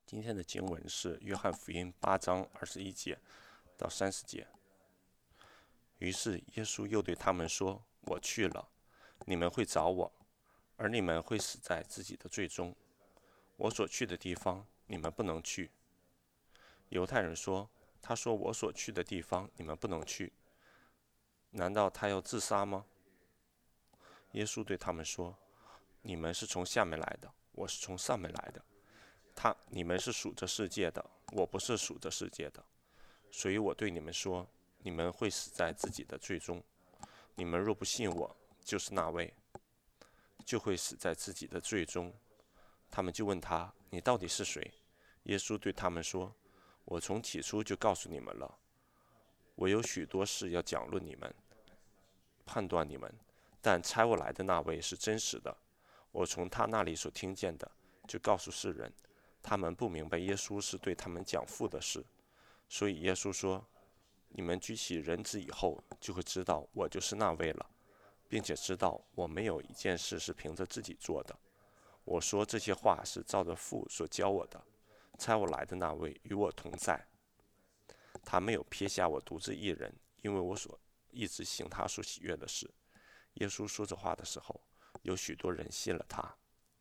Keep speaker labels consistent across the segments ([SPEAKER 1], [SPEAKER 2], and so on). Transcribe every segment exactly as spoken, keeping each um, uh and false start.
[SPEAKER 1] 今天的经文是约翰福音八章二十一节到三十节。于是耶稣又对他们说：“我去了，你们会找我，而你们会死在自己的罪中。我所去的地方，你们不能去。”犹太人说：“他说我所去的地方，你们不能去，难道他要自杀吗？”耶稣对他们说：“你们是从下面来的，我是从上面来的。他你们是属这世界的，我不是属这世界的。所以我对你们说，你们会死在自己的罪中。你们若不信我，就是那位，就会死在自己的罪中。”他们就问他：“你到底是谁？”耶稣对他们说：“我从起初就告诉你们了。我有许多事要讲论你们，判断你们，但差我来的那位是真实的。我从他那里所听见的，就告诉世人。他们不明白耶稣是对他们讲父的事，所以耶稣说：你们举起人子以后，就会知道我就是那位了，并且知道我没有一件事是凭着自己做的。我说这些话是照着父所教我的。差我来的那位与我同在，他没有撇下我独自一人，因为我所一直行他所喜悦的事。”耶稣说这话的时候，有许多人信了他。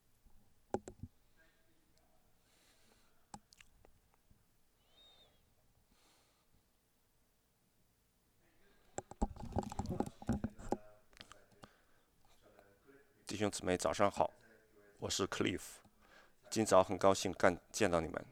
[SPEAKER 1] 弟兄姊妹，早上好，我是 Cliff， 今早很高兴干见到你们。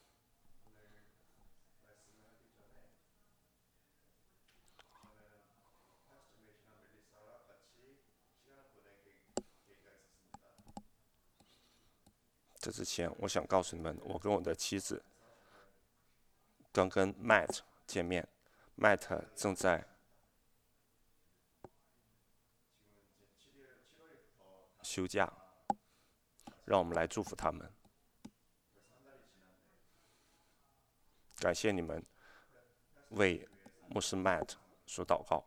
[SPEAKER 1] 这之前，我想告诉你们，我跟我的妻子刚跟 Matt 见面 ，Matt 正在休假，让我们来祝福他们。感谢你们为牧师 Matt 所祷告。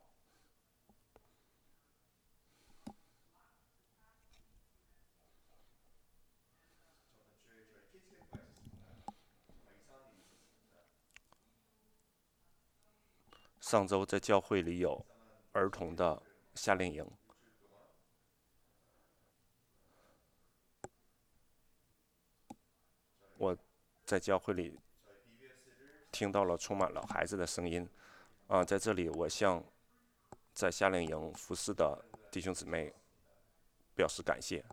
[SPEAKER 1] 上周在教会里有儿童的夏令营，我在教会里听到了充满了孩子的声音。啊、呃，在这里我向在夏令营服侍的弟兄姊妹表示感谢。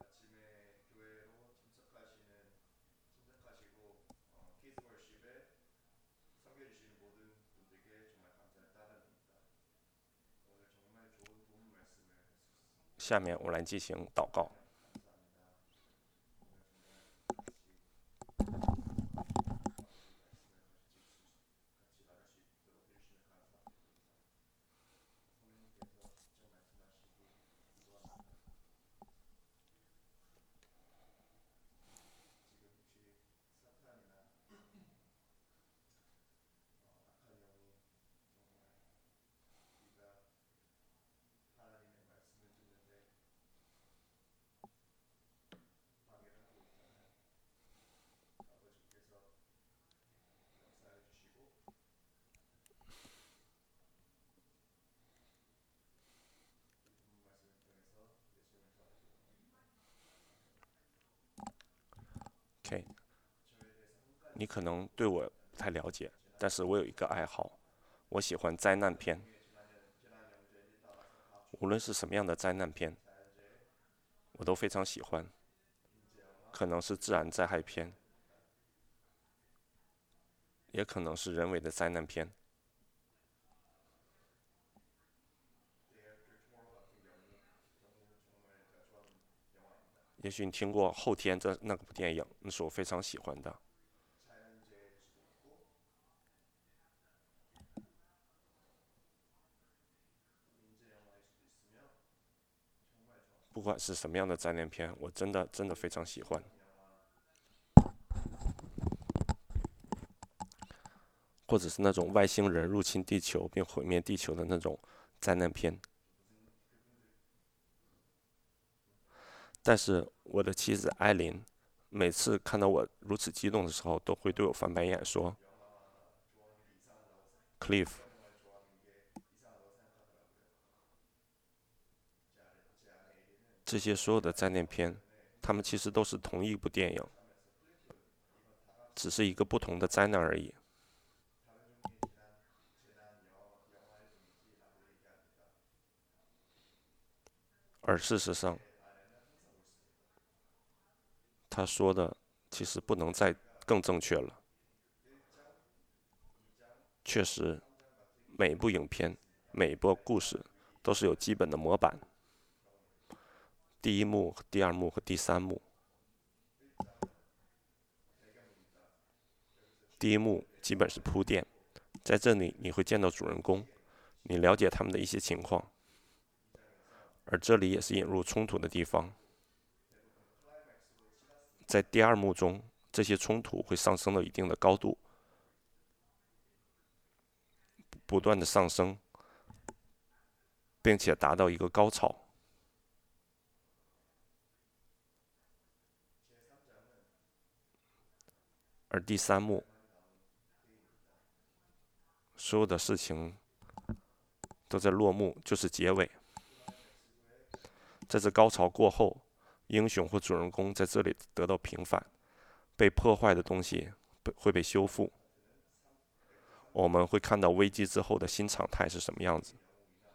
[SPEAKER 1] 下面我来进行祷告。OK， 你可能对我不太了解，但是我有一个爱好，我喜欢灾难片。无论是什么样的灾难片，我都非常喜欢。可能是自然灾害片，也可能是人为的灾难片。也许你听过《后天》这那部电影，那是我非常喜欢的。不管是什么样的灾难片，我真的真的非常喜欢。或者是那种外星人入侵地球并毁灭地球的那种灾难片。但是我的妻子艾琳， 每次看到我如此激动的时候，都会对我翻白眼说：“Cliff，这些所有的灾难片，它们其实都是同一部电影，只是一个不同的灾难而已。”而事实上，他说的其实不能再更正确了。确实，每一部影片、每一部故事都是有基本的模板，第一幕、第二幕和第三幕。第一幕基本是铺垫，在这里你会见到主人公，你了解他们的一些情况，而这里也是引入冲突的地方。在第二幕中，这些冲突会上升到一定的高度，不断的上升，并且达到一个高潮。而第三幕，所有的事情都在落幕，就是结尾。在这高潮过后，英雄或主人公在这里得到平反，被破坏的东西会被修复。我们会看到危机之后的新常态是什么样子。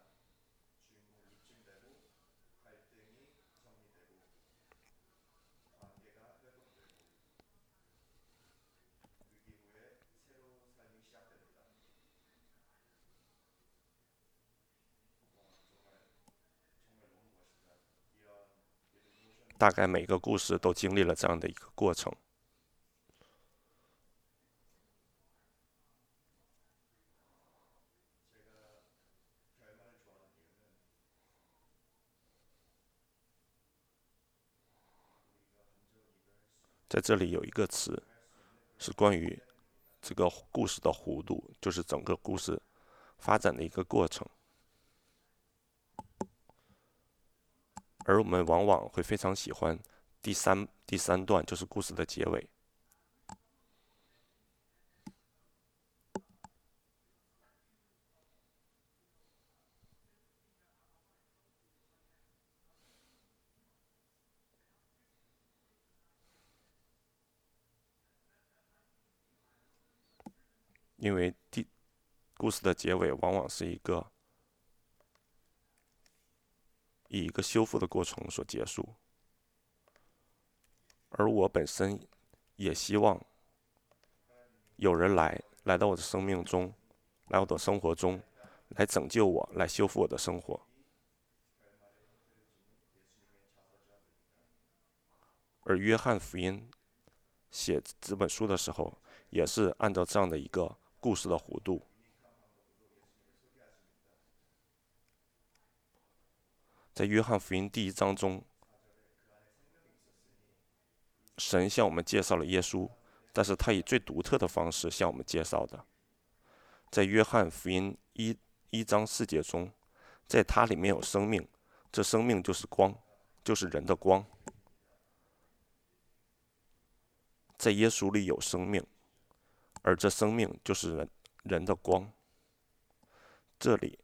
[SPEAKER 1] 大概每个故事都经历了这样的一个过程。在这里有一个词是关于这个故事的弧度，就是整个故事发展的一个过程。而我们往往会非常喜欢第三第三段，就是故事的结尾。因为第故事的结尾往往是一个以一个修复的过程所结束，而我本身也希望有人来来到我的生命中，来我的生活中，来拯救我，来修复我的生活。而约翰福音写这本书的时候，也是按照这样的一个故事的弧度。在约翰福音第一章中，神向我们介绍了耶稣，但是他以最独特的方式向我们介绍的。在约翰福音一一章四节中，在他里面有生命，这生命就是光，就是人的光。在耶稣里有生命，而这生命就是人人的光。这里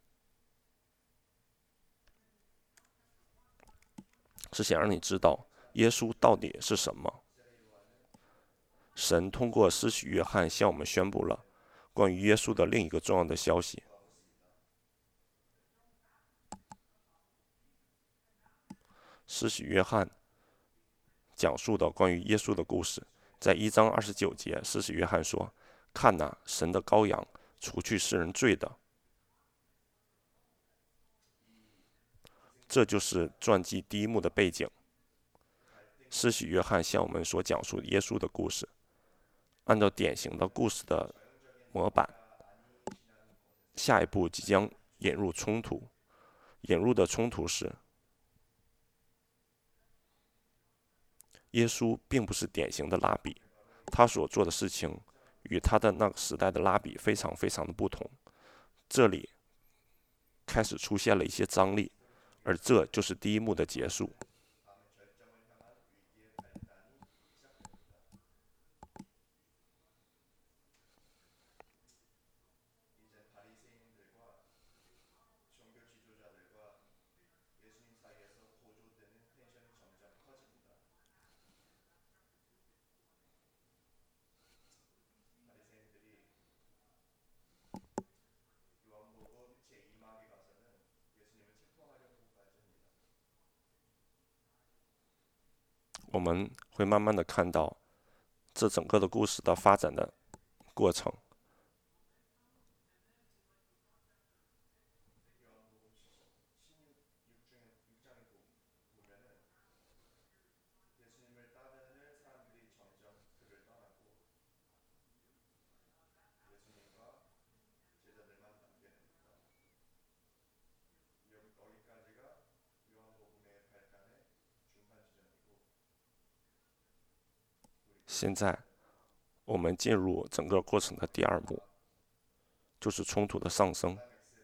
[SPEAKER 1] 是想让你知道耶稣到底是什么。神通过施洗约翰向我们宣布了关于耶稣的另一个重要的消息。施洗约翰讲述的关于耶稣的故事，在一章二十九节，施洗约翰说：“看哪，神的羔羊，除去世人罪的。”这就是传记第一幕的背景。施洗约翰向我们所讲述耶稣的故事，按照典型的故事的模板，下一步即将引入冲突。引入的冲突是，耶稣并不是典型的拉比，他所做的事情与他的那个时代的拉比非常非常的不同。这里开始出现了一些张力，而这就是第一幕的结束。 我们会慢慢的看到这整个的故事的发展的过程。现在我们进入整个过程的第二幕，就是冲突的上升。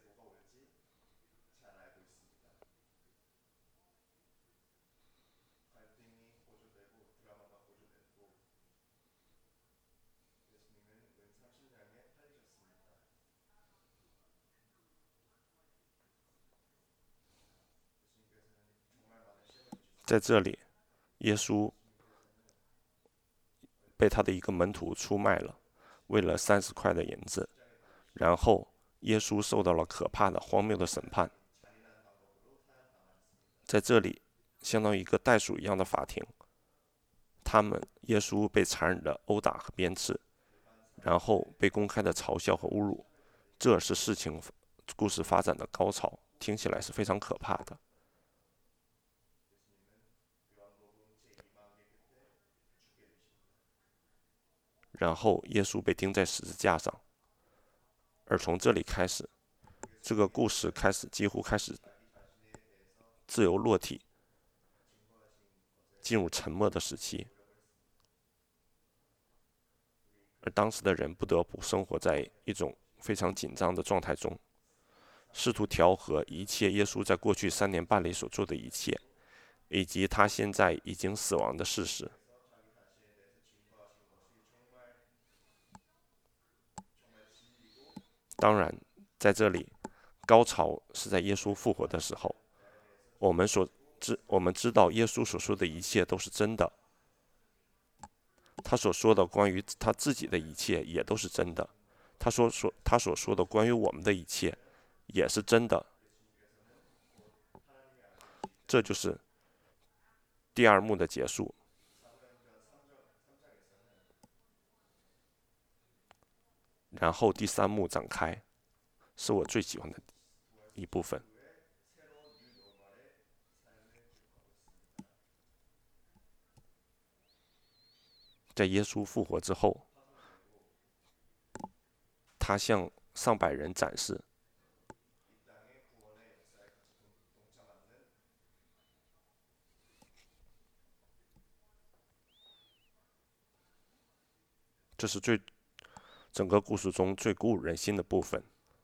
[SPEAKER 1] 在这里，耶稣被他的一个门徒出卖了，为了三十块的银子，然后耶稣受到了可怕的、荒谬的审判。在这里，相当于一个袋鼠一样的法庭，他们耶稣被残忍的殴打和鞭笞，然后被公开的嘲笑和侮辱。这是事情故事发展的高潮，听起来是非常可怕的。然后耶稣被钉在十字架上，而从这里开始，这个故事开始几乎开始自由落体，进入沉默的时期。而当时的人不得不生活在一种非常紧张的状态中，试图调和一切耶稣在过去三年半里所做的一切，以及他现在已经死亡的事实。当然，在这里，高潮是在耶稣复活的时候。我们所知，我们知道耶稣所说的一切都是真的，他所说的关于他自己的一切也都是真的，他所说他所说的关于我们的一切也是真的。这就是第二幕的结束。然后第三幕展开，是我最喜欢的一部分。在耶稣复活之后，他向上百人展示这是最整个故事中最鼓舞人心的部分。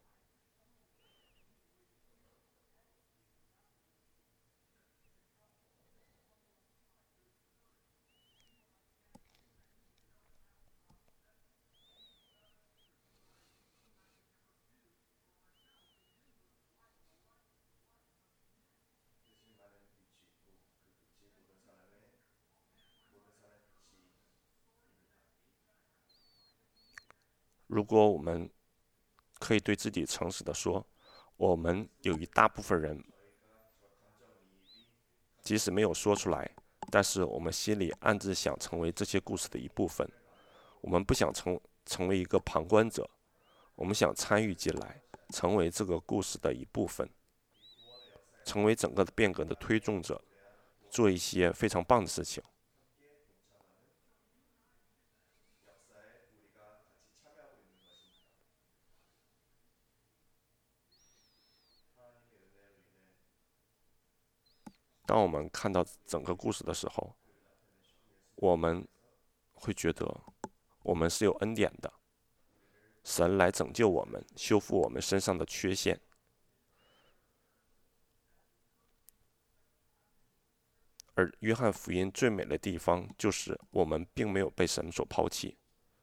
[SPEAKER 1] 如果我们可以对自己诚实地说，我们有一大部分人，即使没有说出来，但是我们心里暗自想成为这些故事的一部分。我们不想成成为一个旁观者，我们想参与进来，成为这个故事的一部分，成为整个的变革的推动者，做一些非常棒的事情。当我们看到整个故事的时候，我们会觉得我们是有恩典的，神来拯救我们，修复我们身上的缺陷。而约翰福音最美的地方，就是我们并没有被神所抛弃。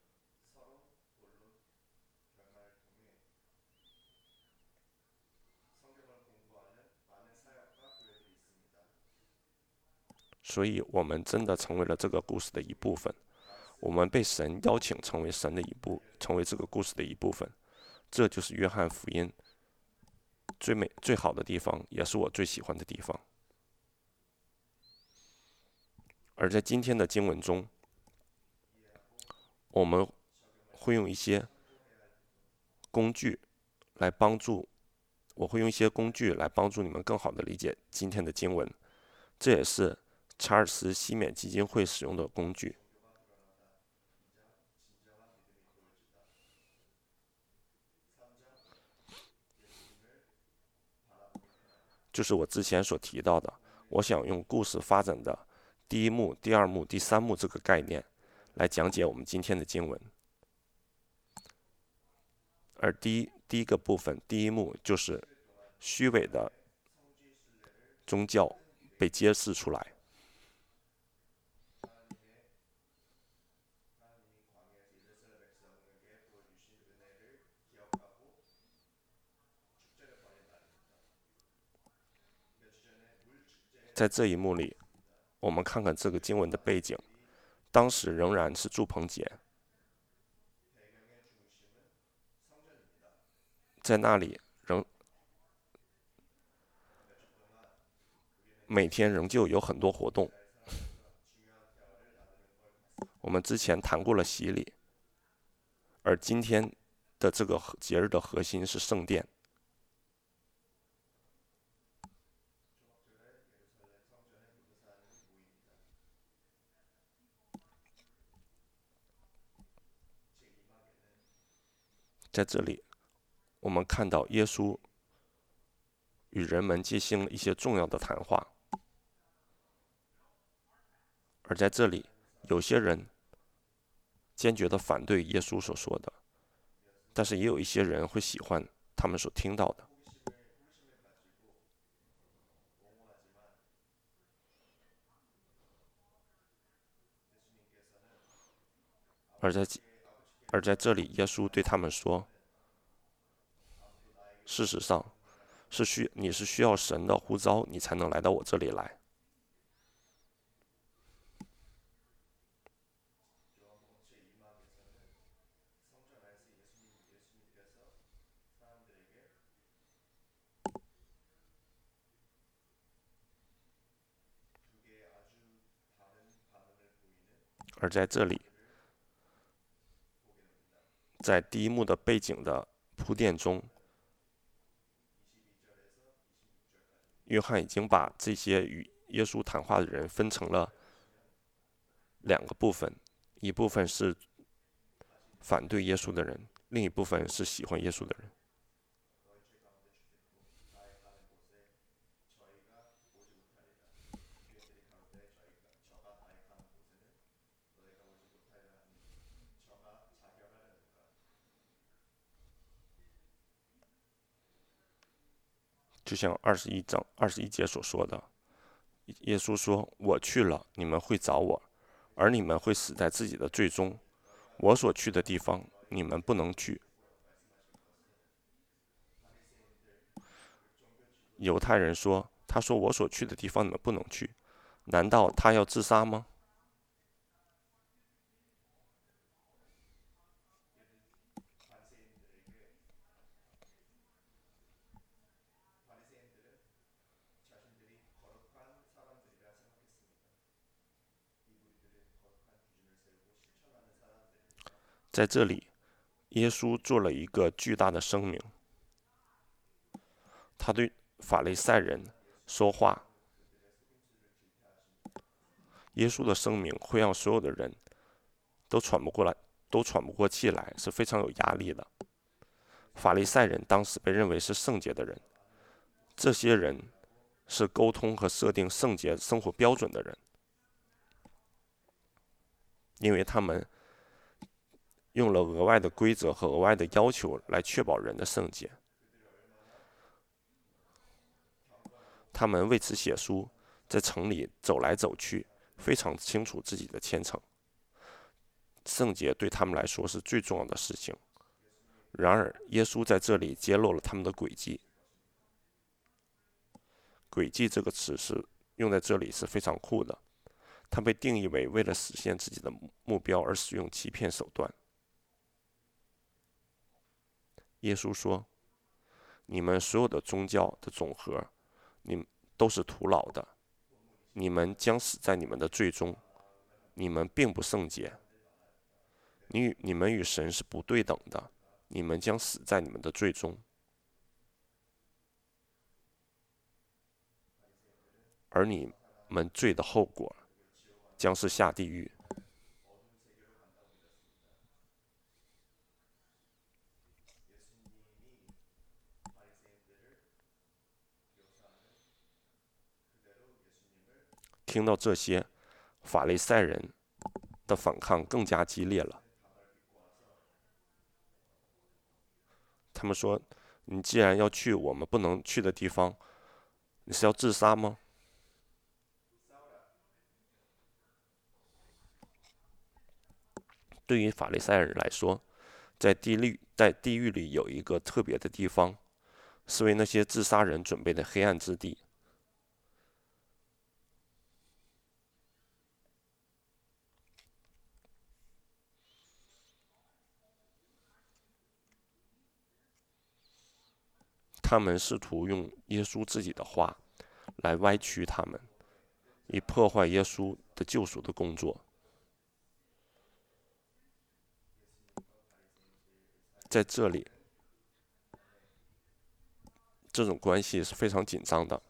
[SPEAKER 1] 所以，我们真的成为了这个故事的一部分。我们被神邀请成为神的一部，成为这个故事的一部分。这就是约翰福音最美、最好的地方，也是我最喜欢的地方。 而在今天的经文中，我们会用一些工具来帮助，我会用一些工具来帮助你们更好的理解今天的经文。这也是查尔斯·西缅基金会使用的工具，就是我之前所提到的，我想用故事发展的第一幕、第二幕、第三幕这个概念来讲解我们今天的经文。而第一第一个部分，第一幕就是虚伪的宗教被揭示出来。在这一幕里，我们看看这个经文的背景，当时仍然是住棚节，在那里仍每天仍旧有很多活动。我们之前谈过了洗礼，而今天的这个节日的核心是圣殿。在这里，我们看到耶稣与人们进行了一些重要的谈话，而在这里，有些人坚决地反对耶稣所说的，但是也有一些人会喜欢他们所听到的。而在而在这里，耶稣对他们说：“事实上，是需你是需要神的呼召，你才能来到我这里来。”而在这里，在第一幕的背景的铺垫中，约翰已经把这些与耶稣谈话的人分成了两个部分，一部分是反对耶稣的人，另一部分是喜欢耶稣的人。就像二十一章二十一节所说的，耶稣说：“我去了，你们会找我，而你们会死在自己的罪中。我所去的地方，你们不能去。”犹太人说：“他说我所去的地方，你们不能去。难道他要自杀吗？”在这里，耶稣做了一个巨大的声明，他对法利赛人说话。耶稣的声明会让所有的人都喘不过来，都喘不过气来，是非常有压力的。法利赛人当时被认为是圣洁的人，这些人是沟通和设定圣洁生活标准的人，因为他们用了额外的规则和额外的要求来确保人的圣洁。他们为此写书，在城里走来走去，非常清楚自己的虔诚。圣洁对他们来说是最重要的事情。然而，耶稣在这里揭露了他们的诡计。诡计这个词是用在这里是非常酷的，它被定义为为了实现自己的目标而使用欺骗手段。耶稣说：“你们所有的宗教的总和，你们都是徒劳的，你们将死在你们的罪中。 你们并不圣洁，你与你们与神是不对等的，你们将死在你们的罪中，而你们罪的后果将是下地狱。听到这些，法利赛人的反抗更加激烈了。他们说：“你既然要去我们不能去的地方，你是要自杀吗？”对于法利赛人来说，在地狱在地狱里有一个特别的地方，是为那些自杀人准备的黑暗之地。他们试图用耶稣自己的话来歪曲他们，以破坏耶稣的救赎的工作。在这里，这种关系是非常紧张的。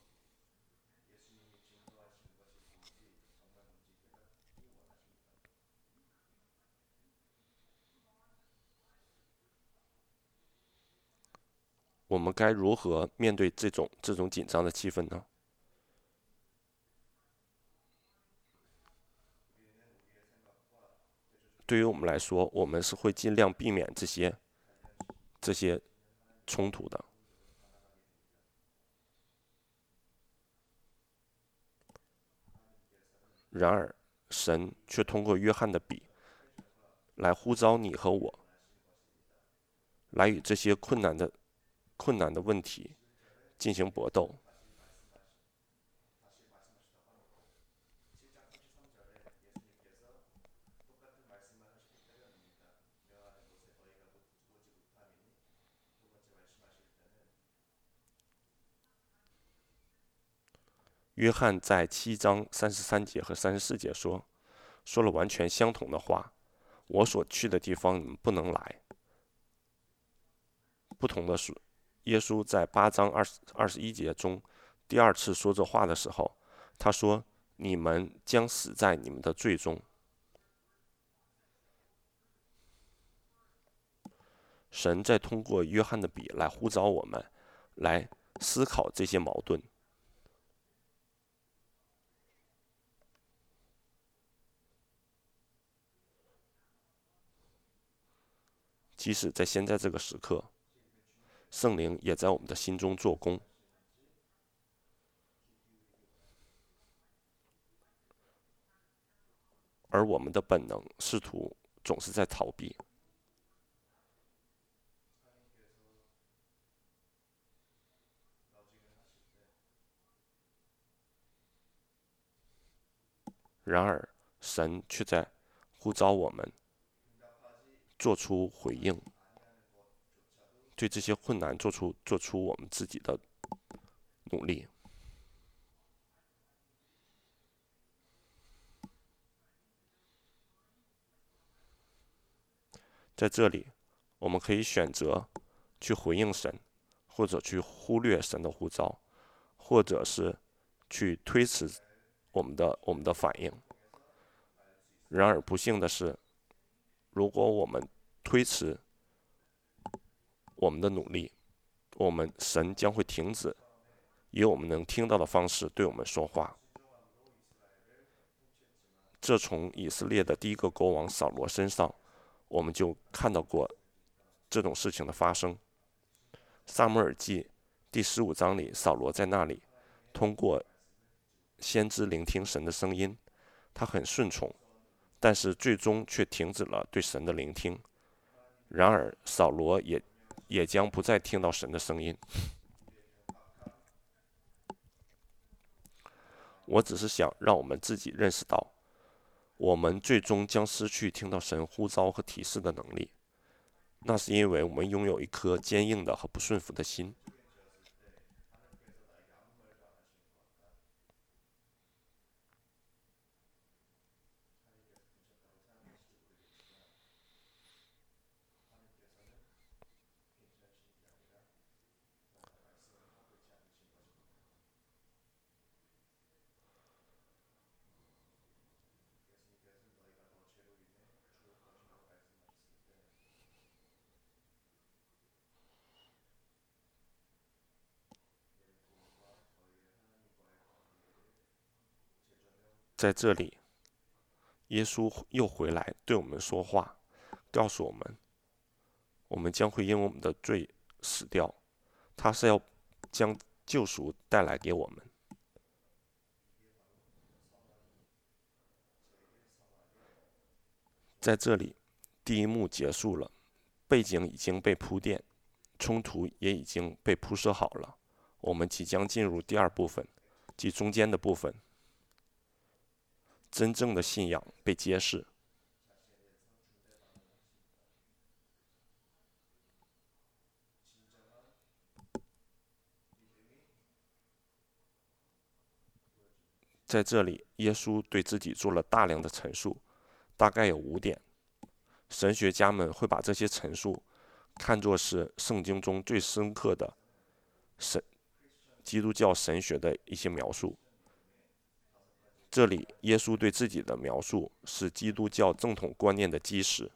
[SPEAKER 1] 我们该如何面对这种这种紧张的气氛呢？对于我们来说，我们是会尽量避免这些这些冲突的。然而，神却通过约翰的笔来呼召你和我，来与这些困难的困难的问题进行搏斗。约翰在七章三十三节和三十四节说，说了完全相同的话：“我所去的地方，你们不能来。”不同的是，耶稣在八章二十二十一节中第二次说这话的时候，他说：“你们将死在你们的罪中。”神在通过约翰的笔来呼召我们，来思考这些矛盾。即使在现在这个时刻，圣灵也在我们的心中做工，而我们的本能试图总是在逃避。然而，神却在呼召我们做出回应，对这些困难做出做出我们自己的努力。在这里，我们可以选择去回应神，或者去忽略神的呼召，或者是去推迟我们的我们的反应。然而不幸的是，如果我们推迟我们的努力，我们神将会停止以我们能听到的方式对我们说话。这从以色列的第一个国王扫罗身上，我们就看到过这种事情的发生。撒母耳记第十五章里，扫罗在那里通过先知聆听神的声音，他很顺从，但是最终却停止了对神的聆听。然而扫罗也也将不再听到神的声音。我只是想让我们自己认识到，我们最终将失去听到神呼召和提示的能力，那是因为我们拥有一颗坚硬的和不顺服的心。 在这里，耶稣又回来对我们说话，告诉我们，我们将会因我们的罪死掉，他是要将救赎带来给我们。在这里，第一幕结束了，背景已经被铺垫，冲突也已经被铺设好了。我们即将进入第二部分，即中间的部分，真正的信仰被揭示。在这里，耶稣对自己做了大量的陈述，大概有五点。神学家们会把这些陈述看作是圣经中最深刻的神基督教神学的一些描述。这里，耶稣对自己的描述是基督教正统观念的基石。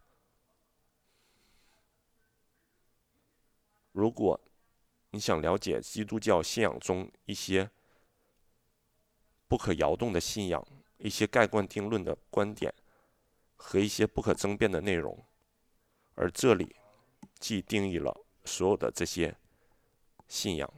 [SPEAKER 1] 如果你想了解基督教信仰中一些不可摇动的信仰、一些盖棺定论的观点和一些不可争辩的内容，而这里既定义了所有的这些信仰。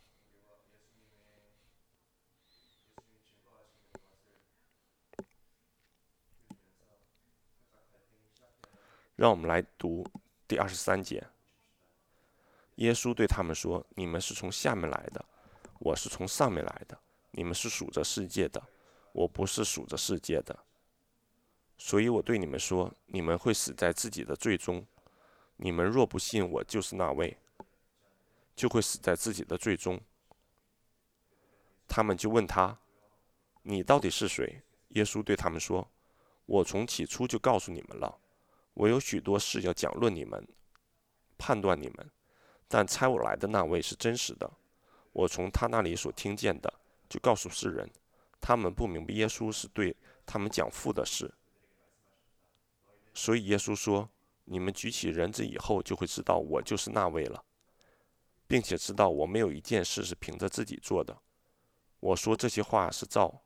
[SPEAKER 1] 让我们来读第二十三节。耶稣对他们说：“你们是从下面来的，我是从上面来的。你们是属着世界的，我不是属着世界的。所以我对你们说，你们会死在自己的罪中。你们若不信我就是那位，就会死在自己的罪中。”他们就问他：“你到底是谁？”耶稣对他们说：“我从起初就告诉你们了。我有许多事要讲论你们，判断你们，但差我来的那位是真实的。我从他那里所听见的，就告诉世人。他们不明白耶稣是对他们讲父的事。所以耶稣说：你们举起人子以后，就会知道我就是那位了，并且知道我没有一件事是凭着自己做的。我说这些话是照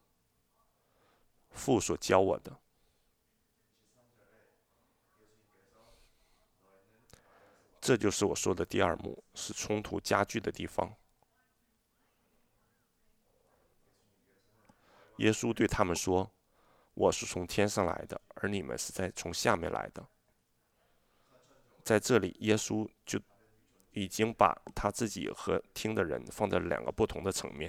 [SPEAKER 1] 父所教我的。”这就是我说的第二幕，是冲突加剧的地方。耶稣对他们说：“我是从天上来的，而你们是在从下面来的。”在这里，耶稣就已经把他自己和听的人放在两个不同的层面。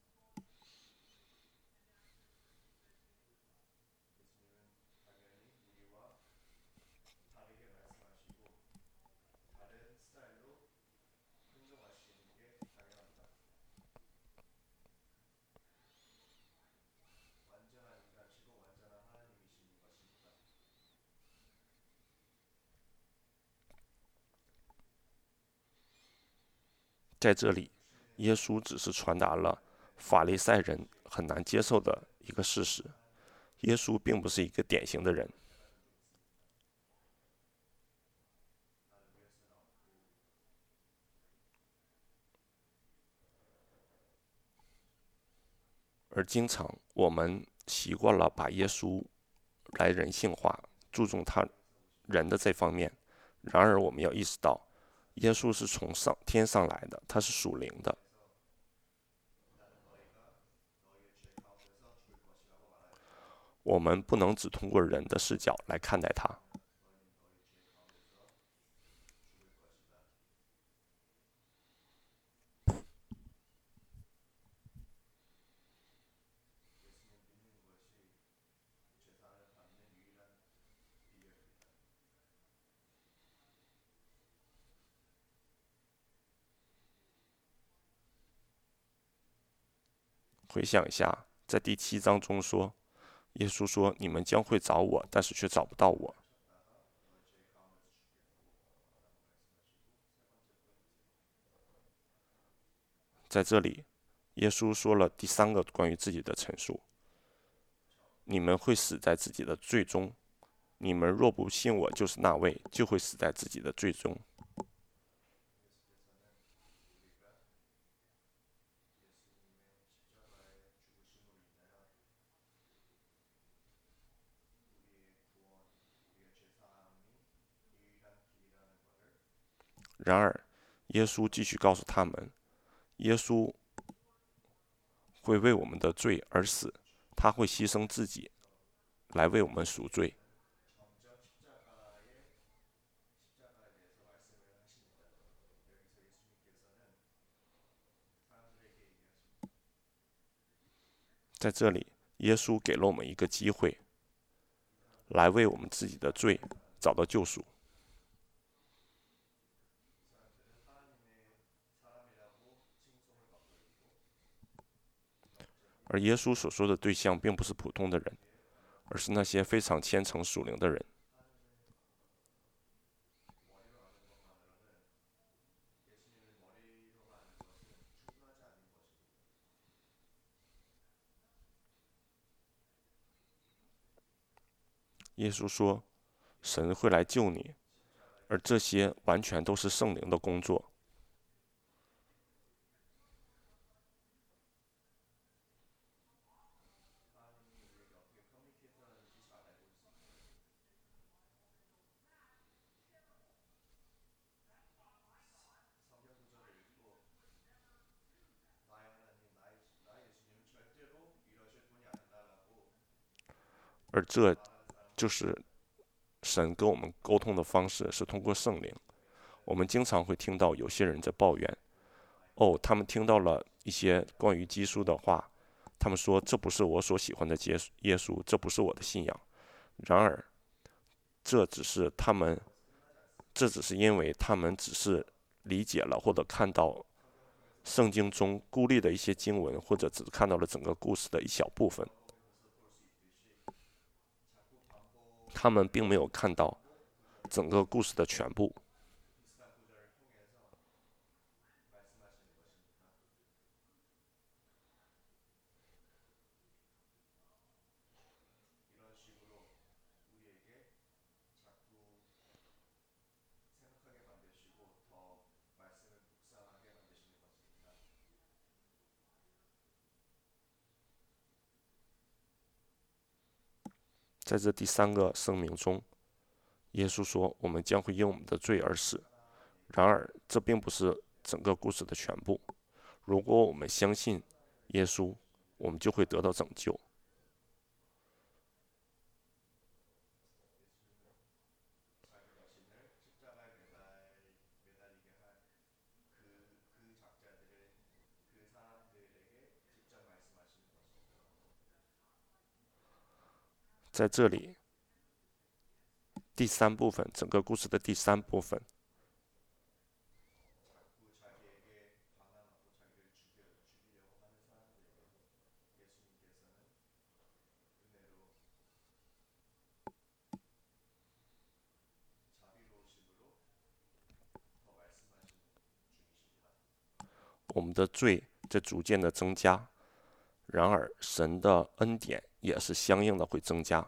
[SPEAKER 1] 在这里，耶稣只是传达了法利赛人很难接受的一个事实：耶稣并不是一个典型的人。而经常我们习惯了把耶稣来人性化，注重他人的这方面。然而，我们要意识到，耶稣是从上天上来的，他是属灵的。我们不能只通过人的视角来看待他。回想一下，在第七章中说，耶稣说：“你们将会找我，但是却找不到我。”在这里，耶稣说了第三个关于自己的陈述：“你们会死在自己的罪中。你们若不信我就是那位，就会死在自己的罪中。” 然而，耶稣继续告诉他们，耶稣会为我们的罪而死，他会牺牲自己来为我们赎罪。在这里，耶稣给了我们一个机会，来为我们自己的罪找到救赎。而耶稣所说的对象并不是普通的人，而是那些非常虔诚属灵的人。耶稣说，神会来救你，而这些完全都是圣灵的工作。而这就是神跟我们沟通的方式，是通过圣灵。我们经常会听到有些人在抱怨，哦，他们听到了一些关于基督的话，他们说这不是我所喜欢的耶稣，这不是我的信仰。然而，这只是他们，这只是因为他们只是理解了或者看到圣经中孤立的一些经文，或者只看到了整个故事的一小部分。他们并没有看到整个故事的全部。在这第三个声明中，耶稣说我们将会因我们的罪而死。然而，这并不是整个故事的全部。如果我们相信耶稣，我们就会得到拯救。在这里，第三部分，整个故事的第三部分，我们的罪在逐渐的增加，然而神的恩典也是相应的会增加。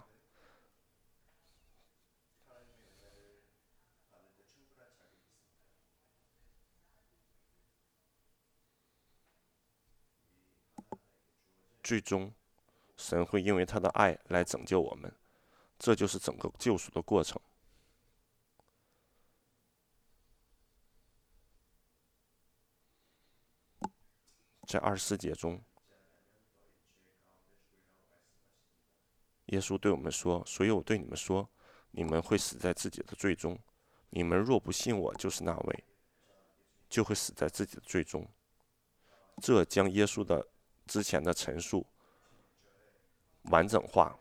[SPEAKER 1] 最终，神会因为他的爱来拯救我们，这就是整个救赎的过程。在二十四节中，耶稣对我们说：“所以我对你们说，你们会死在自己的罪中。你们若不信我就是那位，就会死在自己的罪中。”这将耶稣的之前的陈述完整化。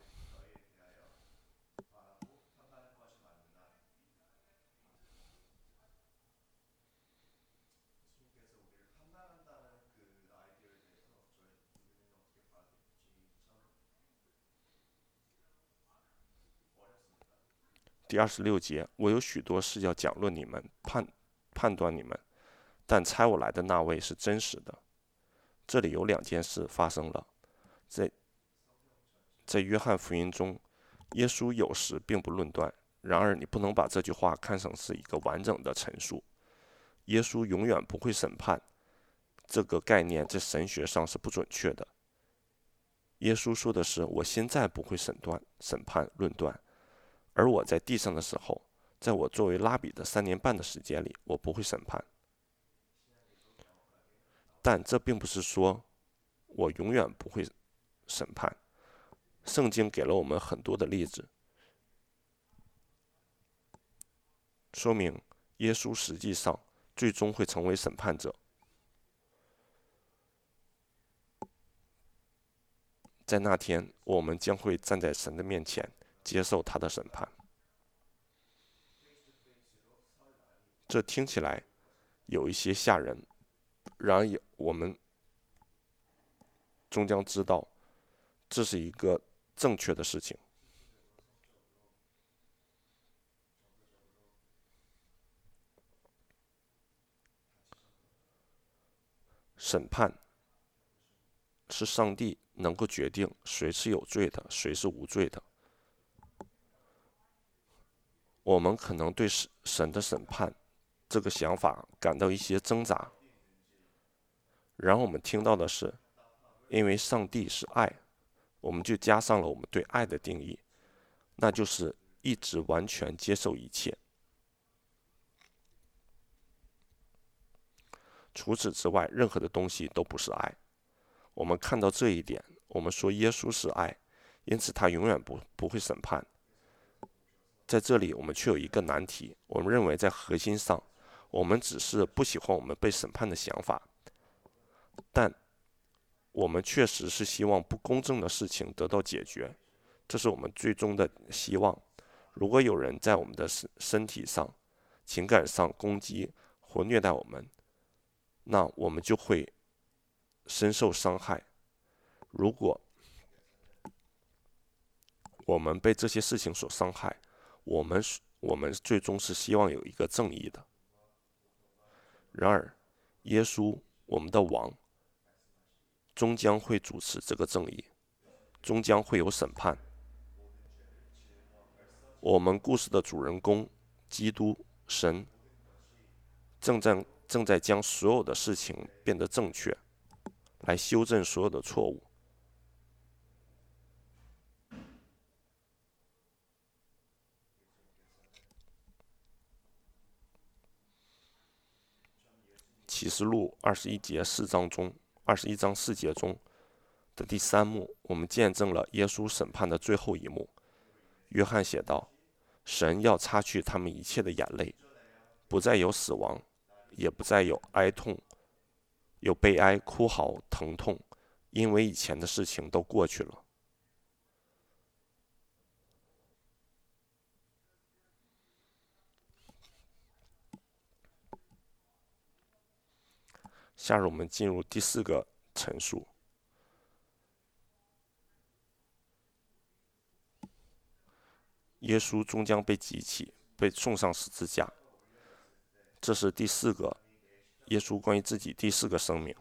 [SPEAKER 1] 第二十六节，我有许多事要讲论你们，判判断你们，但差我来的那位是真实的。这里有两件事发生了，在在约翰福音中，耶稣有时并不论断，然而你不能把这句话看成是一个完整的陈述。耶稣永远不会审判，这个概念在神学上是不准确的。耶稣说的是：“我现在不会审断、审判、论断。”而我在地上的时候， 在我作为拉比的三年半的时间里，我不会审判。但这并不是说我永远不会审判。圣经给了我们很多的例子，说明耶稣实际上最终会成为审判者。在那天，我们将会站在神的面前，接受他的审判。这听起来有一些吓人，然而我们终将知道，这是一个正确的事情。审判是上帝能够决定谁是有罪的，谁是无罪的。我们可能对神的审判这个想法感到一些挣扎，然后我们听到的是，因为上帝是爱，我们就加上了我们对爱的定义，那就是一直完全接受一切。除此之外，任何的东西都不是爱。我们看到这一点，我们说耶稣是爱，因此他永远不不会审判。在这里，我们却有一个难题，我们认为在核心上，我们只是不喜欢我们被审判的想法，但我们确实是希望不公正的事情得到解决，这是我们最终的希望。如果有人在我们的身体上、情感上攻击或虐待我们，那我们就会深受伤害。如果我们被这些事情所伤害，我们我们最终是希望有一个正义的。然而，耶稣，我们的王，终将会主持这个正义，终将会有审判。我们故事的主人公，基督神，正在正在将所有的事情变得正确，来修正所有的错误。启示录二十一节四章中，二十一章四节中的第三幕，我们见证了耶稣审判的最后一幕。约翰写道：“神要擦去他们一切的眼泪，不再有死亡，也不再有哀痛，有悲哀、哭嚎、疼痛，因为以前的事情都过去了。”下面我们进入第四个陈述。耶稣终将被击起，被送上十字架。这是第四个，耶稣关于自己第四个声明。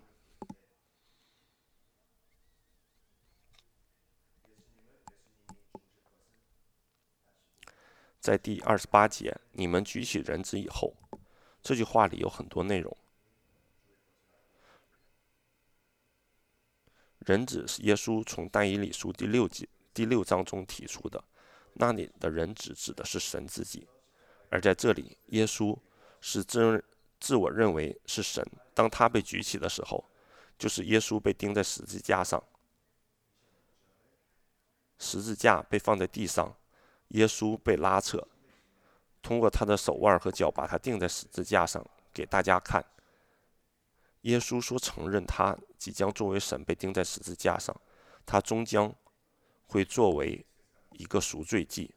[SPEAKER 1] 在第二十八节，你们举起人子以后，这句话里有很多内容。人子是耶稣从但以理书第六节第六章中提出的，那里的人子指的是神自己，而在这里，耶稣是自自我认为是神。当他被举起的时候，就是耶稣被钉在十字架上，十字架被放在地上，耶稣被拉扯，通过他的手腕和脚把他钉在十字架上，给大家看。耶稣说承认他即将作为神被钉在十字架上，他终将会作为一个赎罪祭。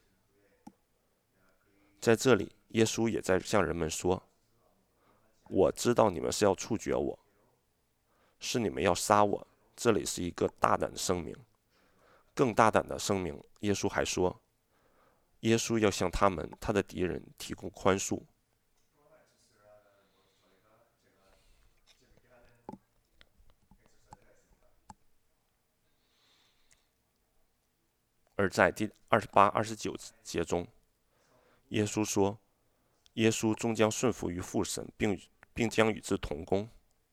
[SPEAKER 1] 在这里，耶稣也在向人们说：“我知道你们是要处决我，是你们要杀我。”这里是一个大胆的声明。更大胆的声明，耶稣还说，耶稣要向他们他的敌人提供宽恕。而在第二十八、二十九节中，耶稣说，耶稣终将顺服于父神，并并将与之同工。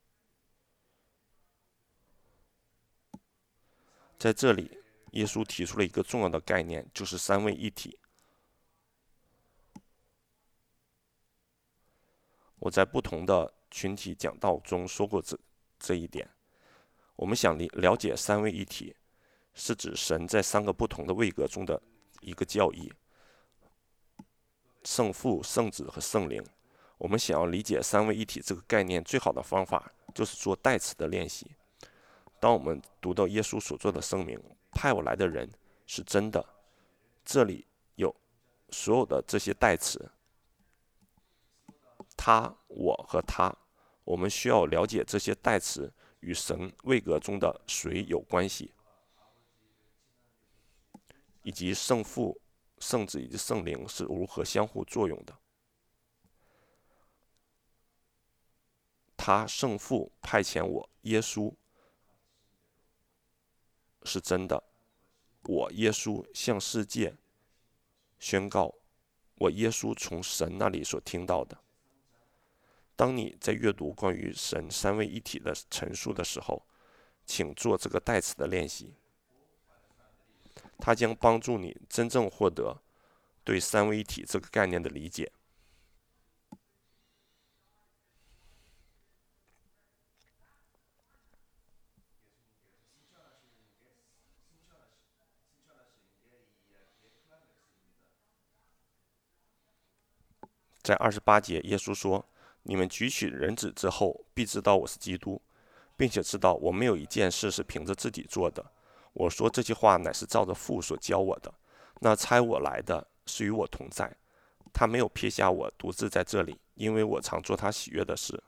[SPEAKER 1] 在这里，耶稣提出了一个重要的概念，就是三位一体。 我在不同的群体讲道中说过这这一点。我们想了解三位一体，是指神在三个不同的位格中的一个教义：圣父、圣子和圣灵。我们想要理解三位一体这个概念，最好的方法就是做代词的练习。当我们读到耶稣所做的声明，派我来的人是真的，这里有所有的这些代词，他、我和他。我们需要了解这些代词与神位格中的谁有关系，以及圣父、圣子以及圣灵是如何相互作用的。他圣父派遣我，耶稣是真的，我耶稣向世界宣告我耶稣从神那里所听到的。当你在阅读关于神三位一体的陈述的时候，请做这个代词的练习，它将帮助你真正获得对三位一体这个概念的理解。在二十八节，耶稣说：“你们举起人子之后，必知道我是基督，并且知道我没有一件事是凭着自己做的。我说这句话乃是照着父所教我的。那差我来的是与我同在，他没有撇下我独自在这里，因为我常做他喜悦的事。”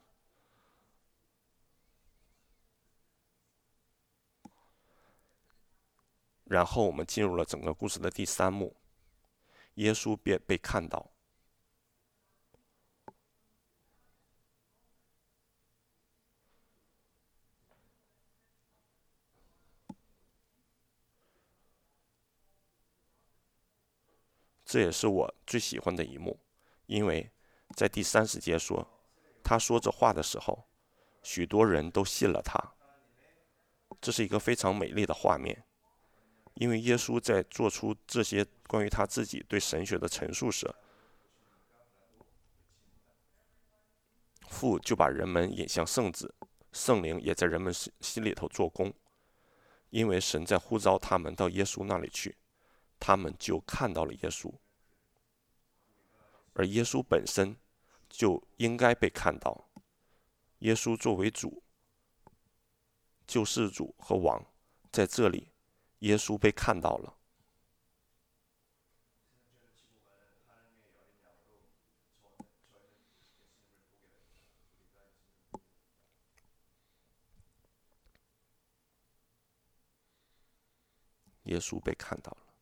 [SPEAKER 1] 然后我们进入了整个故事的第三幕，耶稣便被看到。这也是我最喜欢的一幕，因为在第三十节说，他说这话的时候，许多人都信了他。这是一个非常美丽的画面，因为耶稣在做出这些关于他自己对神学的陈述时，父就把人们引向圣子，圣灵也在人们心里头做工，因为神在呼召他们到耶稣那里去，他们就看到了耶稣，而耶稣本身就应该被看到。耶稣作为主、救世主和王，在这里，耶稣被看到了。耶稣被看到了。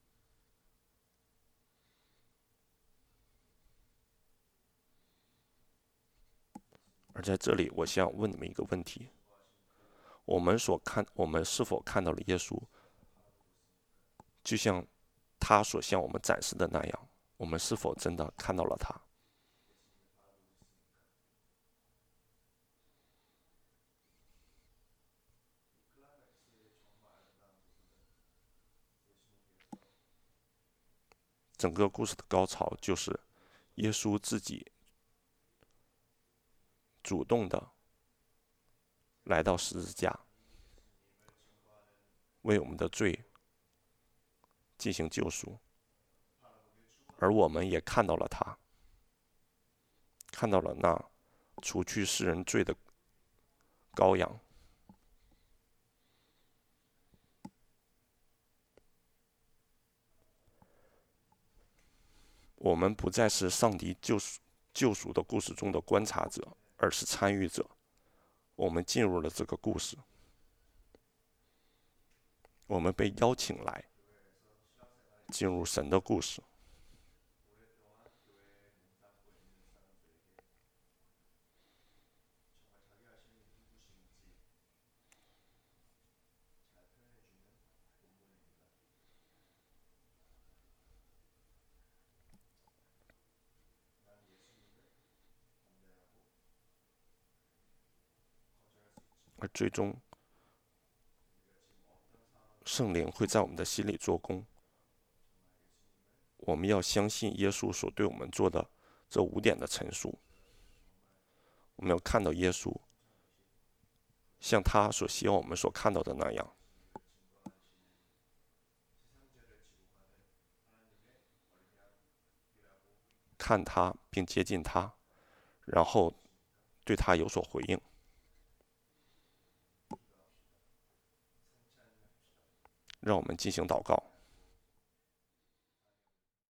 [SPEAKER 1] 而在这里，我想问你们一个问题：我们所看，我们是否看到了耶稣，就像他所向我们展示的那样？我们是否真的看到了他？整个故事的高潮就是耶稣自己主动的来到十字架，为我们的罪进行救赎，而我们也看到了他，看到了那除去世人罪的羔羊。我们不再是上帝救赎救赎的故事中的观察者，而是参与者。我们进入了这个故事，我们被邀请来进入神的故事。而最终，圣灵会在我们的心里做工。我们要相信耶稣所对我们做的这五点的陈述。 我们要看到耶稣，像他所希望我们所看到的那样，看他并接近他，然后对他有所回应。让我们进行祷告。